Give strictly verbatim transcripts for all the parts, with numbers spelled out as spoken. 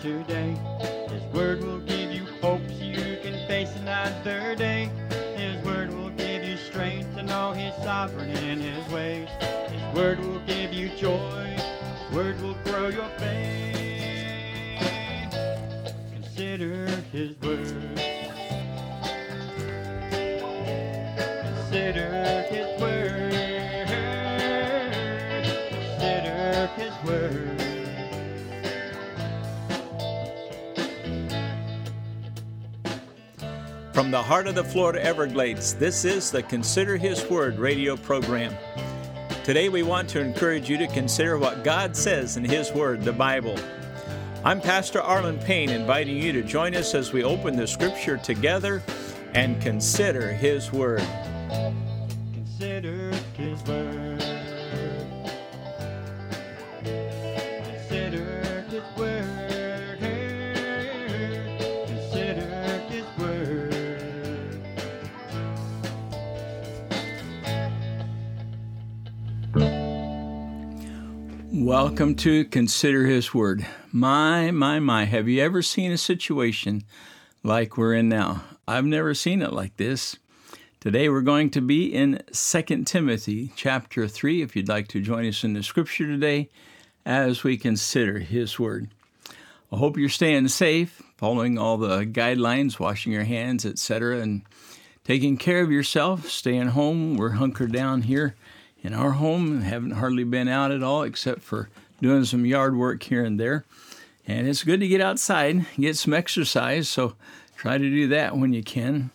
today. His word will give you hope so you can face another day. His word will give you strength to know He's sovereign in His ways. His word will give you joy. His word will grow your faith. Consider His word. Consider His word. Consider His word. From the heart of the Florida Everglades, this is the Consider His Word radio program. Today we want to encourage you to consider what God says in His Word, the Bible. I'm Pastor Arlen Payne, inviting you to join us as we open the Scripture together and consider His Word. Consider His word. Consider His word. Consider His word. Welcome to Consider His Word. My, my, my, have you ever seen a situation like we're in now? I've never seen it like this. Today we're going to be in Second Timothy chapter three, if you'd like to join us in the Scripture today as we consider His Word. I hope you're staying safe, following all the guidelines, washing your hands, et cetera, and taking care of yourself, staying home. We're hunkered down here in our home, haven't hardly been out at all except for doing some yard work here and there. And it's good to get outside, get some exercise, so try to do that when you can.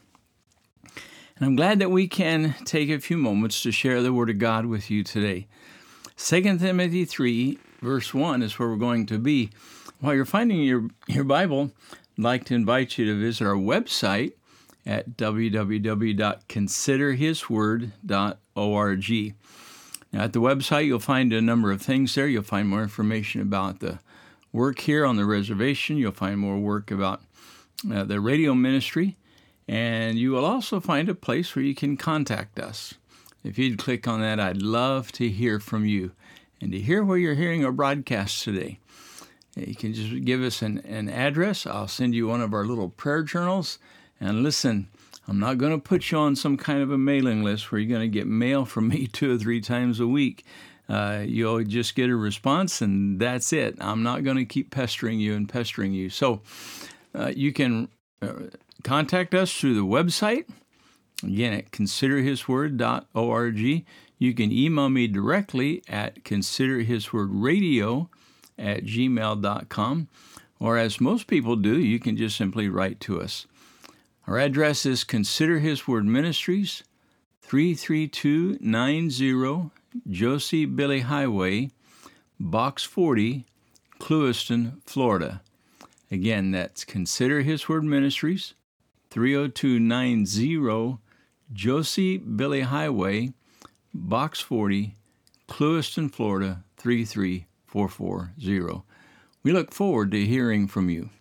And I'm glad that we can take a few moments to share the Word of God with you today. Second Timothy three, verse one is where we're going to be. While you're finding your, your Bible, I'd like to invite you to visit our website at w w w dot consider his word dot org. Now, at the website, you'll find a number of things there. You'll find more information about the work here on the reservation. You'll find more work about uh, the radio ministry. And you will also find a place where you can contact us. If you'd click on that, I'd love to hear from you and to hear where you're hearing our broadcast today. You can just give us an, an address. I'll send you one of our little prayer journals. And listen, I'm not going to put you on some kind of a mailing list where you're going to get mail from me two or three times a week. Uh, you'll just get a response, and that's it. I'm not going to keep pestering you and pestering you. So uh, you can uh, contact us through the website, again, at consider his word dot org. You can email me directly at consider his word radio at gmail dot com, or as most people do, you can just simply write to us. Our address is Consider His Word Ministries, three three two nine zero Josie Billy Highway, Box forty, Clewiston, Florida. Again, that's Consider His Word Ministries, three oh two nine zero Josie Billy Highway, Box forty, Clewiston, Florida, three three four four zero. We look forward to hearing from you.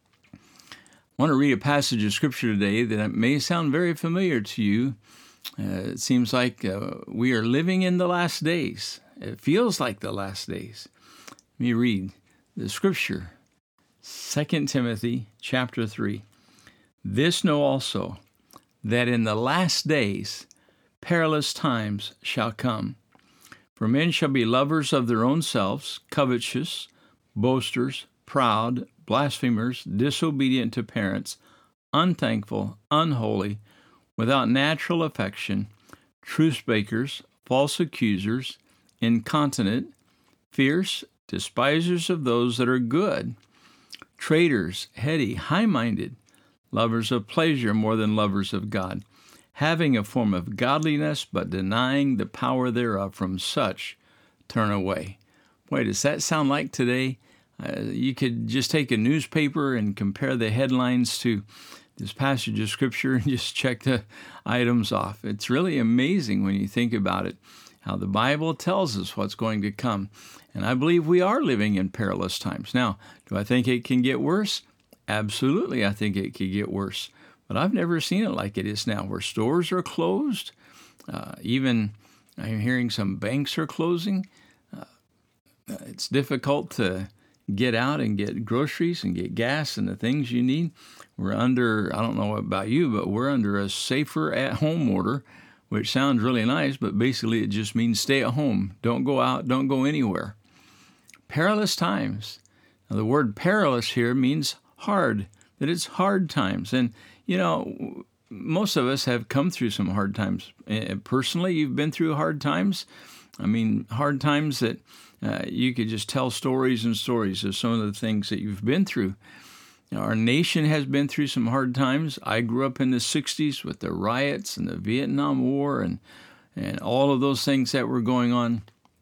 I want to read a passage of Scripture today that may sound very familiar to you. Uh, it seems like uh, we are living in the last days. It feels like the last days. Let me read the Scripture. Second Timothy chapter three. This know also, that in the last days perilous times shall come. For men shall be lovers of their own selves, covetous, boasters, proud, blasphemers, disobedient to parents, unthankful, unholy, without natural affection, truce-breakers, false accusers, incontinent, fierce, despisers of those that are good, traitors, heady, high-minded, lovers of pleasure more than lovers of God, having a form of godliness, but denying the power thereof. From such turn away. Boy, does that sound like today? Uh, you could just take a newspaper and compare the headlines to this passage of Scripture and just check the items off. It's really amazing when you think about it, how the Bible tells us what's going to come. And I believe we are living in perilous times. Now, do I think it can get worse? Absolutely, I think it could get worse. But I've never seen it like it is now, where stores are closed. Uh, even I'm hearing some banks are closing. Uh, it's difficult to get out and get groceries and get gas and the things you need. We're under, I don't know about you, but we're under a safer at home order, which sounds really nice, but basically it just means stay at home. Don't go out, don't go anywhere. Perilous times. Now, the word perilous here means hard, that it's hard times. And, you know, most of us have come through some hard times. Personally, you've been through hard times. I mean, hard times that uh, you could just tell stories and stories of some of the things that you've been through. Now, our nation has been through some hard times. I grew up in the sixties with the riots and the Vietnam War and, and all of those things that were going on.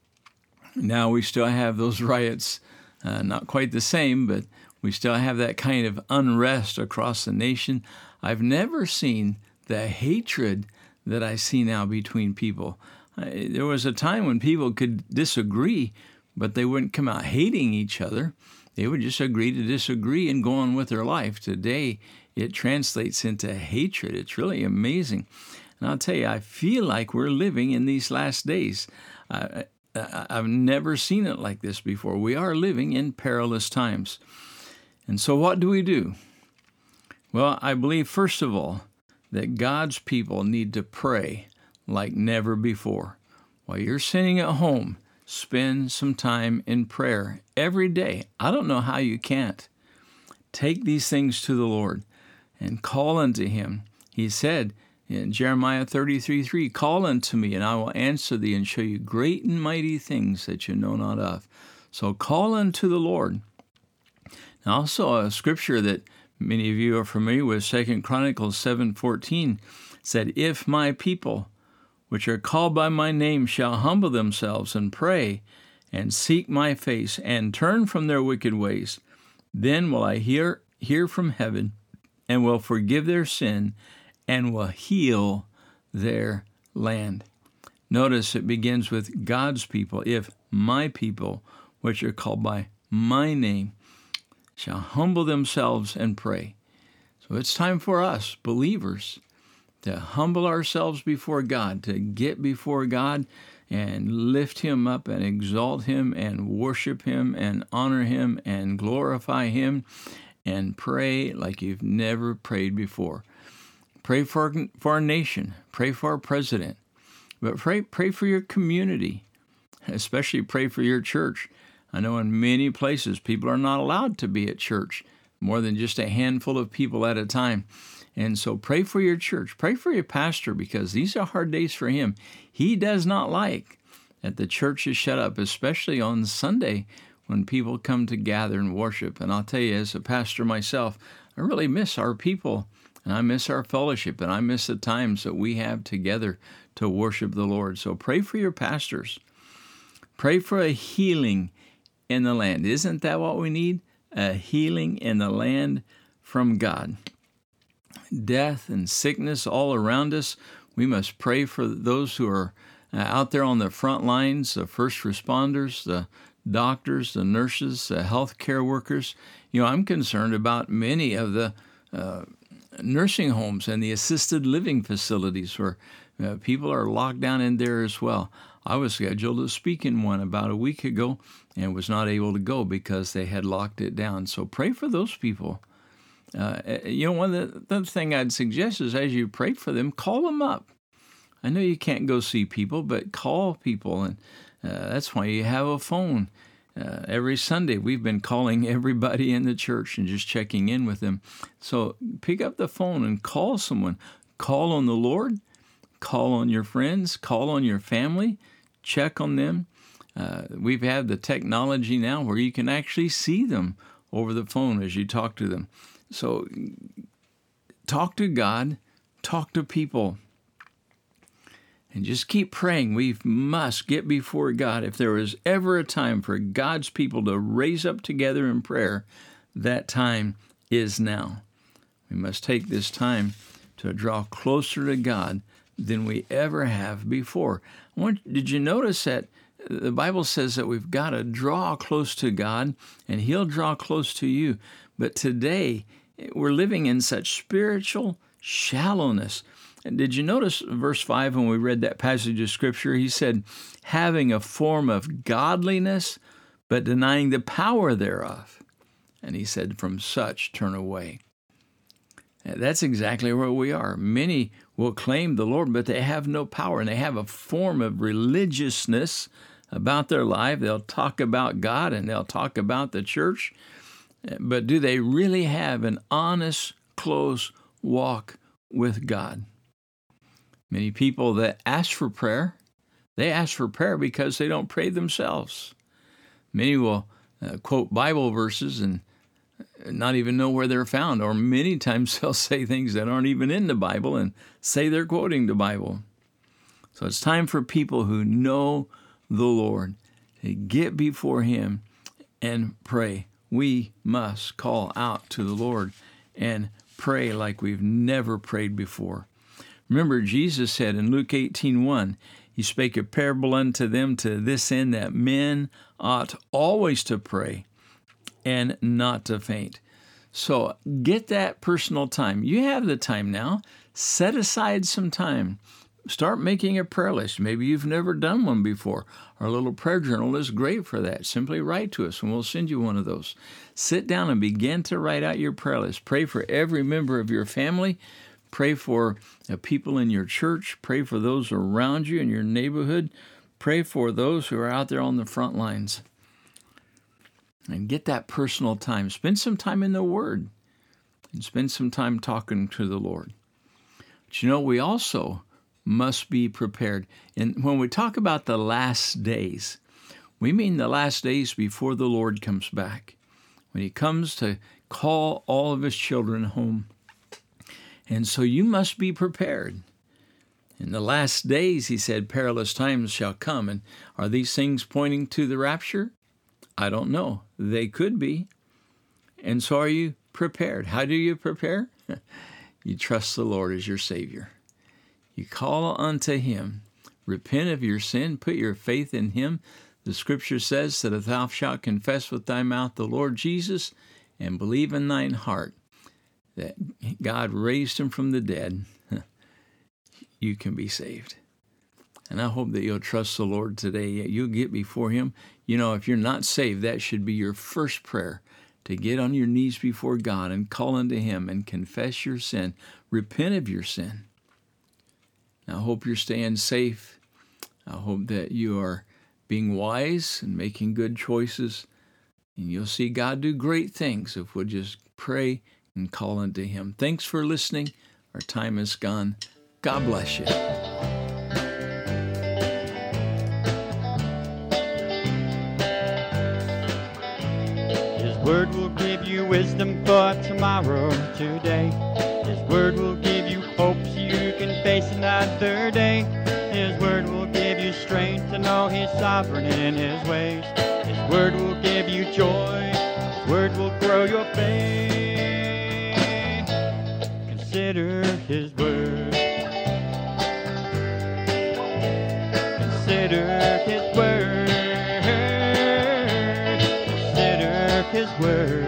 Now we still have those riots, uh, not quite the same, but we still have that kind of unrest across the nation. I've never seen the hatred that I see now between people. I, there was a time when people could disagree, but they wouldn't come out hating each other. They would just agree to disagree and go on with their life. Today, it translates into hatred. It's really amazing. And I'll tell you, I feel like we're living in these last days. I, I, I've never seen it like this before. We are living in perilous times. And so what do we do? Well, I believe, first of all, that God's people need to pray like never before. While you're sitting at home, spend some time in prayer every day. I don't know how you can't. Take these things to the Lord and call unto Him. He said in Jeremiah thirty-three three, call unto me, and I will answer thee and show you great and mighty things that you know not of. So call unto the Lord. Now, also a scripture that many of you are familiar with, Second Chronicles seven fourteen, said, if my people, which are called by my name, shall humble themselves and pray and seek my face and turn from their wicked ways, then will I hear hear from heaven and will forgive their sin and will heal their land. Notice it begins with God's people. If my people, which are called by my name, shall humble themselves and pray. So it's time for us, believers, to humble ourselves before God, to get before God and lift Him up and exalt Him and worship Him and honor Him and glorify Him and pray like you've never prayed before. Pray for, for our nation. Pray for our president. But pray, pray for your community, especially pray for your church. I know in many places people are not allowed to be at church, more than just a handful of people at a time. And so pray for your church. Pray for your pastor, because these are hard days for him. He does not like that the church is shut up, especially on Sunday when people come to gather and worship. And I'll tell you, as a pastor myself, I really miss our people, and I miss our fellowship, and I miss the times that we have together to worship the Lord. So pray for your pastors. Pray for a healing in the land. Isn't that what we need? A healing in the land from God. Death and sickness all around us. We must pray for those who are uh, out there on the front lines, the first responders, the doctors, the nurses, the healthcare workers. You know, I'm concerned about many of the uh, nursing homes and the assisted living facilities where uh, people are locked down in there as well. I was scheduled to speak in one about a week ago and was not able to go because they had locked it down. So pray for those people. Uh, you know, one of the, the thing I'd suggest is as you pray for them, call them up. I know you can't go see people, but call people, and uh, that's why you have a phone. Uh, every Sunday, we've been calling everybody in the church and just checking in with them. So pick up the phone and call someone. Call on the Lord. Call on your friends. Call on your family. Check on them. Uh, we've had the technology now where you can actually see them over the phone as you talk to them. So talk to God, talk to people, and just keep praying. We must get before God. If there is ever a time for God's people to raise up together in prayer, that time is now. We must take this time to draw closer to God than we ever have before. I want, did you notice that the Bible says that we've got to draw close to God, and He'll draw close to you. But today, we're living in such spiritual shallowness. And did you notice verse five when we read that passage of Scripture? He said, having a form of godliness, but denying the power thereof. And he said, from such turn away. And that's exactly where we are. Many will claim the Lord, but they have no power, and they have a form of religiousness about their life. They'll talk about God and they'll talk about the church, but do they really have an honest, close walk with God? Many people that ask for prayer, they ask for prayer because they don't pray themselves. Many will uh, quote Bible verses and not even know where they're found, or many times they'll say things that aren't even in the Bible and say they're quoting the Bible. So it's time for people who know the Lord to get before Him and pray. We must call out to the Lord and pray like we've never prayed before. Remember, Jesus said in Luke eighteen one, He spake a parable unto them to this end, that men ought always to pray and not to faint. So get that personal time. You have the time now. Set aside some time. Start making a prayer list. Maybe you've never done one before. Our little prayer journal is great for that. Simply write to us and we'll send you one of those. Sit down and begin to write out your prayer list. Pray for every member of your family. Pray for the people in your church. Pray for those around you in your neighborhood. Pray for those who are out there on the front lines. And get that personal time. Spend some time in the Word. And spend some time talking to the Lord. But you know, we also must be prepared. And when we talk about the last days, we mean the last days before the Lord comes back, when He comes to call all of His children home. And so you must be prepared. In the last days, He said, perilous times shall come. And are these things pointing to the rapture? I don't know. They could be. And so are you prepared? How do you prepare? You trust the Lord as your Savior. You call unto Him, repent of your sin, put your faith in Him. The Scripture says that if thou shalt confess with thy mouth the Lord Jesus and believe in thine heart that God raised Him from the dead, you can be saved. And I hope that you'll trust the Lord today. You'll get before Him. You know, if you're not saved, that should be your first prayer, to get on your knees before God and call unto Him and confess your sin. Repent of your sin. I hope you're staying safe. I hope that you are being wise and making good choices. And you'll see God do great things if we'll just pray and call unto Him. Thanks for listening. Our time is gone. God bless you. His word will give you wisdom for tomorrow, today. His word will give you hope so you can face another day. His word will give you strength to know He's sovereign in His ways. His word will give you joy. His word will grow your faith. Consider His word. Consider His word. Consider His word.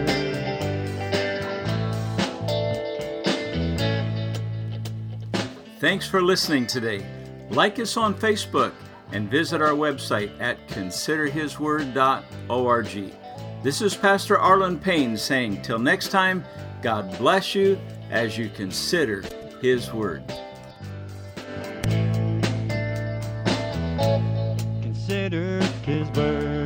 Thanks for listening today. Like us on Facebook and visit our website at consider his word dot org. This is Pastor Arlen Payne saying, till next time, God bless you as you consider His word. Consider His word.